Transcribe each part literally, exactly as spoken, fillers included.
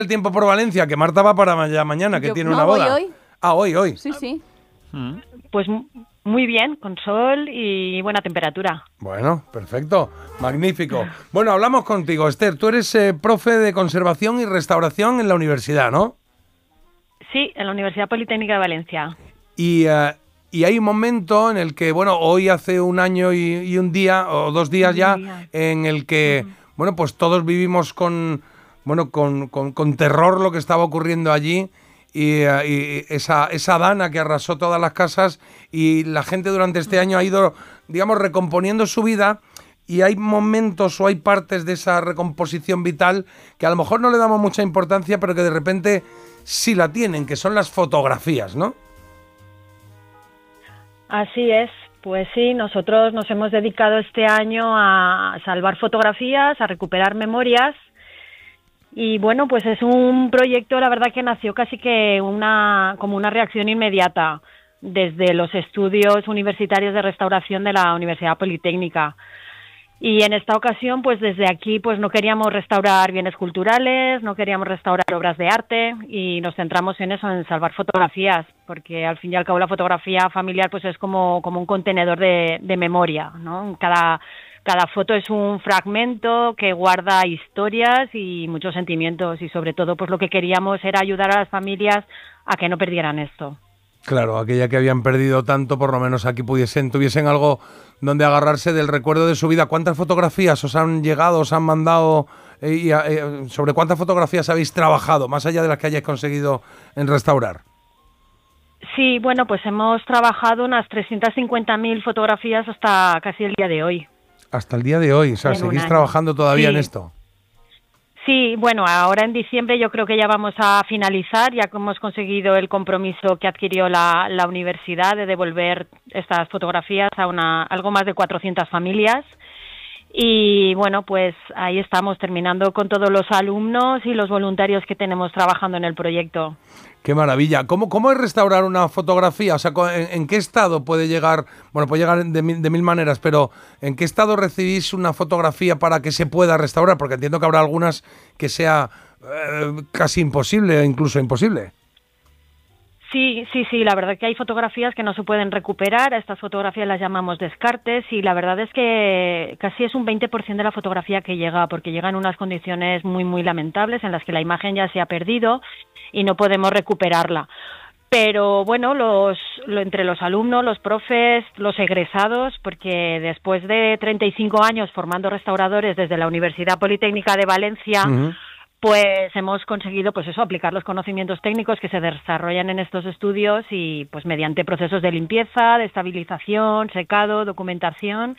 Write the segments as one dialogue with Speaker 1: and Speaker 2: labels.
Speaker 1: el tiempo por Valencia? Que Marta va para ma- mañana, que
Speaker 2: Yo-
Speaker 1: tiene
Speaker 2: no,
Speaker 1: una boda.
Speaker 2: voy hoy.
Speaker 1: Ah, hoy, hoy.
Speaker 2: Sí, sí.
Speaker 3: Pues muy bien, con sol y buena temperatura.
Speaker 1: Bueno, perfecto, magnífico. Bueno, hablamos contigo, Esther. Tú eres eh, profe de conservación y restauración en la universidad, ¿no?
Speaker 3: Sí, en la Universidad Politécnica de Valencia.
Speaker 1: Y, eh, y hay un momento en el que, bueno, hoy hace un año y, y un día, o dos días ya,
Speaker 3: día.
Speaker 1: en el que, bueno, pues todos vivimos con, bueno, con, con, con terror lo que estaba ocurriendo allí. Y, eh, y esa, esa dana que arrasó todas las casas, y la gente durante este año ha ido, digamos, recomponiendo su vida, y hay momentos o hay partes de esa recomposición vital que a lo mejor no le damos mucha importancia, pero que de repente sí la tienen, que son las fotografías, ¿no?
Speaker 3: Así es, pues sí, nosotros nos hemos dedicado este año a salvar fotografías, a recuperar memorias. Y bueno, pues es un proyecto, la verdad, que nació casi que una como una reacción inmediata desde los estudios universitarios de restauración de la Universidad Politécnica. Y en esta ocasión, pues desde aquí, pues no queríamos restaurar bienes culturales, no queríamos restaurar obras de arte, y nos centramos en eso, en salvar fotografías, porque al fin y al cabo la fotografía familiar pues es como, como un contenedor de, de memoria, ¿no? Cada Cada foto es un fragmento que guarda historias y muchos sentimientos, y sobre todo pues lo que queríamos era ayudar a las familias a que no perdieran esto.
Speaker 1: Claro, aquella que habían perdido tanto, por lo menos aquí pudiesen, tuviesen algo donde agarrarse del recuerdo de su vida. ¿Cuántas fotografías os han llegado, os han mandado? Eh, y, eh, ¿Sobre cuántas fotografías habéis trabajado, más allá de las que hayáis conseguido en restaurar?
Speaker 3: Sí, bueno, pues hemos trabajado unas trescientas cincuenta mil fotografías hasta casi el día de hoy.
Speaker 1: Hasta el día de hoy, o sea,
Speaker 3: En un
Speaker 1: ¿seguís
Speaker 3: año.
Speaker 1: trabajando todavía
Speaker 3: Sí.
Speaker 1: en esto?
Speaker 3: Sí, bueno, ahora en diciembre yo creo que ya vamos a finalizar, ya que hemos conseguido el compromiso que adquirió la, la universidad de devolver estas fotografías a una algo más de cuatrocientas familias. Y bueno, pues ahí estamos terminando con todos los alumnos y los voluntarios que tenemos trabajando en el proyecto.
Speaker 1: ¡Qué maravilla! ¿Cómo, cómo es restaurar una fotografía? O sea, ¿en, en qué estado puede llegar? Bueno, puede llegar de mil, de mil maneras, pero ¿en qué estado recibís una fotografía para que se pueda restaurar? Porque entiendo que habrá algunas que sea eh, casi imposible, incluso imposible.
Speaker 3: Sí, sí, sí, la verdad que hay fotografías que no se pueden recuperar. A estas fotografías las llamamos descartes, y la verdad es que casi es un veinte por ciento de la fotografía que llega, porque llega en unas condiciones muy, muy lamentables en las que la imagen ya se ha perdido y no podemos recuperarla. Pero bueno, los, lo, entre los alumnos, los profes, los egresados, porque después de treinta y cinco años formando restauradores desde la Universidad Politécnica de Valencia,
Speaker 1: Uh-huh.
Speaker 3: pues hemos conseguido, pues eso, aplicar los conocimientos técnicos que se desarrollan en estos estudios, y pues mediante procesos de limpieza, de estabilización, secado, documentación,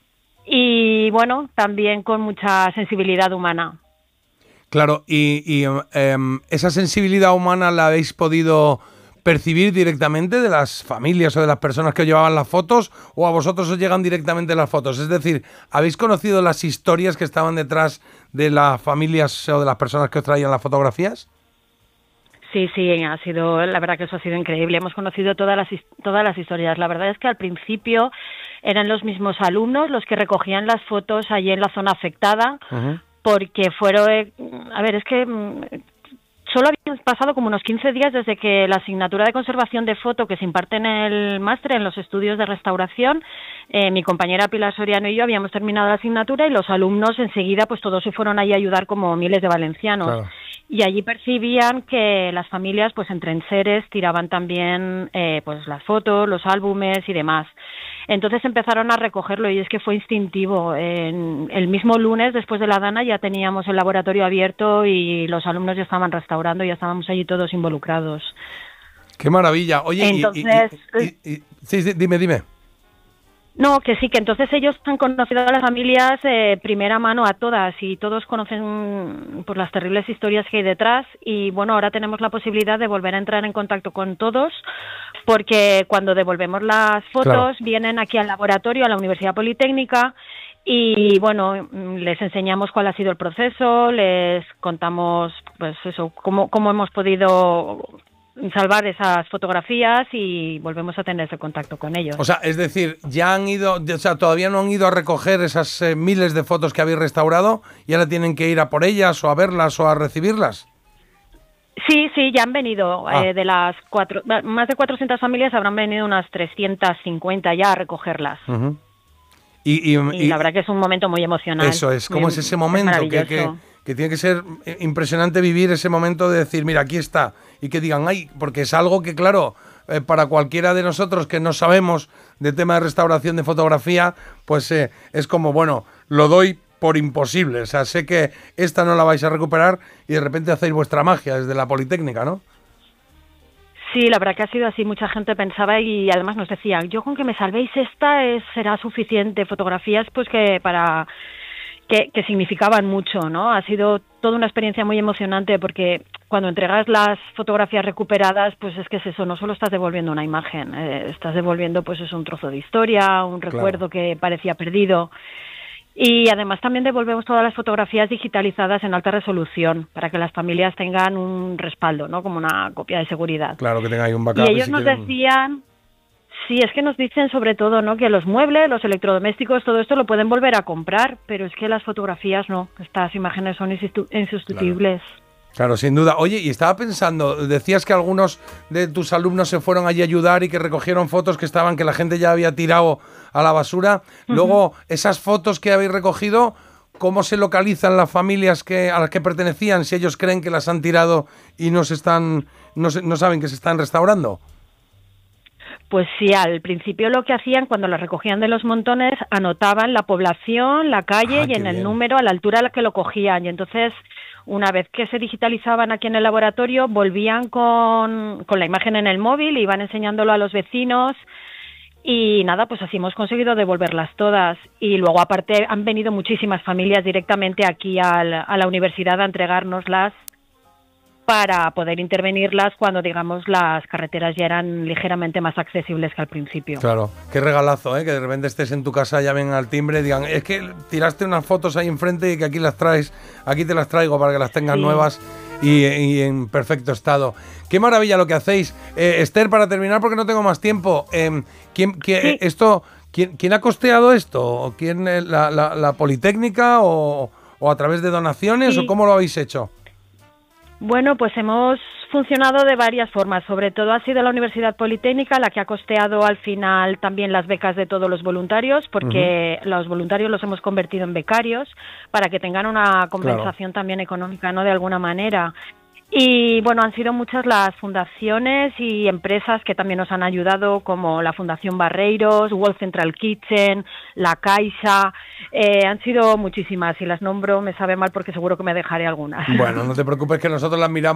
Speaker 3: y bueno, también con mucha sensibilidad humana.
Speaker 1: Claro, y, y em, esa sensibilidad humana la habéis podido percibir directamente de las familias o de las personas que os llevaban las fotos, o a vosotros os llegan directamente las fotos. Es decir, ¿habéis conocido las historias que estaban detrás de las familias o de las personas que os traían las fotografías?
Speaker 3: Sí, sí, ha sido, la verdad que eso ha sido increíble. Hemos conocido todas las todas las historias. La verdad es que al principio eran los mismos alumnos los que recogían las fotos allí en la zona afectada,
Speaker 1: Uh-huh.
Speaker 3: porque fueron, eh, a ver, es que solo habían pasado como unos quince días desde que la asignatura de conservación de foto que se imparte en el máster en los estudios de restauración, eh, mi compañera Pilar Soriano y yo habíamos terminado la asignatura, y los alumnos enseguida pues todos se fueron ahí a ayudar como miles de valencianos.
Speaker 1: Claro.
Speaker 3: Y allí percibían que las familias pues entre enseres tiraban también eh, pues las fotos, los álbumes y demás. Entonces empezaron a recogerlo, y es que fue instintivo. En el mismo lunes, después de la dana, ya teníamos el laboratorio abierto y los alumnos ya estaban restaurando, ya estábamos allí todos involucrados.
Speaker 1: ¡Qué maravilla! Oye, y-
Speaker 3: Entonces,
Speaker 1: y, y, y- y- sí, sí, dime, dime.
Speaker 3: No, que sí, que entonces ellos han conocido a las familias eh, primera mano a todas, y todos conocen pues las terribles historias que hay detrás, y bueno, ahora tenemos la posibilidad de volver a entrar en contacto con todos, porque cuando devolvemos las fotos
Speaker 1: Claro.
Speaker 3: vienen aquí al laboratorio, a la Universidad Politécnica, y bueno, les enseñamos cuál ha sido el proceso, les contamos pues eso, cómo, cómo hemos podido salvar esas fotografías, y volvemos a tener ese contacto con ellos.
Speaker 1: O sea, es decir, ya han ido, o sea, todavía no han ido a recoger esas eh, miles de fotos que habéis restaurado, y ahora tienen que ir a por ellas o a verlas o a recibirlas.
Speaker 3: Sí, sí, ya han venido.
Speaker 1: Ah.
Speaker 3: Eh, de las cuatro, más de cuatrocientas familias habrán venido unas trescientas cincuenta ya a recogerlas.
Speaker 1: Uh-huh. y, y,
Speaker 3: Y,
Speaker 1: y
Speaker 3: la verdad que es un momento muy emocional.
Speaker 1: eso es, ¿cómo
Speaker 3: muy,
Speaker 1: es ese momento?
Speaker 3: es
Speaker 1: que, que, que tiene que ser impresionante vivir ese momento de decir, mira, aquí está. Y que digan, ay, porque es algo que, claro, eh, para cualquiera de nosotros que no sabemos de tema de restauración de fotografía, pues eh, es como, bueno, lo doy por imposible. O sea, sé que esta no la vais a recuperar y de repente hacéis vuestra magia desde la Politécnica, ¿no?
Speaker 3: Sí, la verdad que ha sido así. Mucha gente pensaba y además nos decía, yo con que me salvéis esta es, será suficiente. Fotografías pues que para que, que significaban mucho, ¿no? Ha sido toda una experiencia muy emocionante porque cuando entregas las fotografías recuperadas, pues es que es eso, no solo estás devolviendo una imagen, eh, estás devolviendo pues es un trozo de historia, un recuerdo, claro, que parecía perdido. Y además también devolvemos todas las fotografías digitalizadas en alta resolución para que las familias tengan un respaldo, ¿no? Como una copia de seguridad.
Speaker 1: Claro, que tengan ahí un backup.
Speaker 3: Y ellos
Speaker 1: si
Speaker 3: nos
Speaker 1: quieren...
Speaker 3: decían, sí, es que nos dicen sobre todo, ¿no? Que los muebles, los electrodomésticos, todo esto lo pueden volver a comprar, pero es que las fotografías no. Estas imágenes son insustituibles.
Speaker 1: Claro. Claro, sin duda. Oye, y estaba pensando, decías que algunos de tus alumnos se fueron allí a ayudar y que recogieron fotos que estaban, que la gente ya había tirado a la basura. Uh-huh. Luego, esas fotos que habéis recogido, ¿cómo se localizan las familias que, a las que pertenecían? Si ellos creen que las han tirado y no se están, no, se, no saben que se están restaurando.
Speaker 3: Pues sí, al principio lo que hacían cuando las recogían de los montones, anotaban la población, la calle, ah, y en el bien. número a la altura a la que lo cogían. Y entonces, una vez que se digitalizaban aquí en el laboratorio, volvían con, con la imagen en el móvil, iban enseñándolo a los vecinos y nada, pues así hemos conseguido devolverlas todas. Y luego aparte han venido muchísimas familias directamente aquí al, a la universidad a entregárnoslas para poder intervenirlas cuando, digamos, las carreteras ya eran ligeramente más accesibles que al principio.
Speaker 1: Claro, qué regalazo, ¿eh? Que de repente estés en tu casa, llamen al timbre y digan, es que tiraste unas fotos ahí enfrente y que aquí las traes, aquí te las traigo para que las tengas sí. nuevas y, y en perfecto estado. Qué maravilla lo que hacéis. Eh, Esther, para terminar, porque no tengo más tiempo, eh, ¿quién, quién, sí. esto, ¿quién, ¿quién ha costeado esto? ¿Quién, la, la, la Politécnica o, o a través de donaciones sí. o cómo lo habéis hecho?
Speaker 3: Bueno, pues hemos funcionado de varias formas. Sobre todo ha sido la Universidad Politécnica la que ha costeado al final también las becas de todos los voluntarios, porque uh-huh. los voluntarios los hemos convertido en becarios para que tengan una compensación claro. también económica, ¿no? De alguna manera. Y bueno, han sido muchas las fundaciones y empresas que también nos han ayudado, como la Fundación Barreiros, World Central Kitchen, la Caixa. Eh, han sido muchísimas y las nombro, me sabe mal porque seguro que me dejaré algunas.
Speaker 1: Bueno, no te preocupes que nosotros las miramos.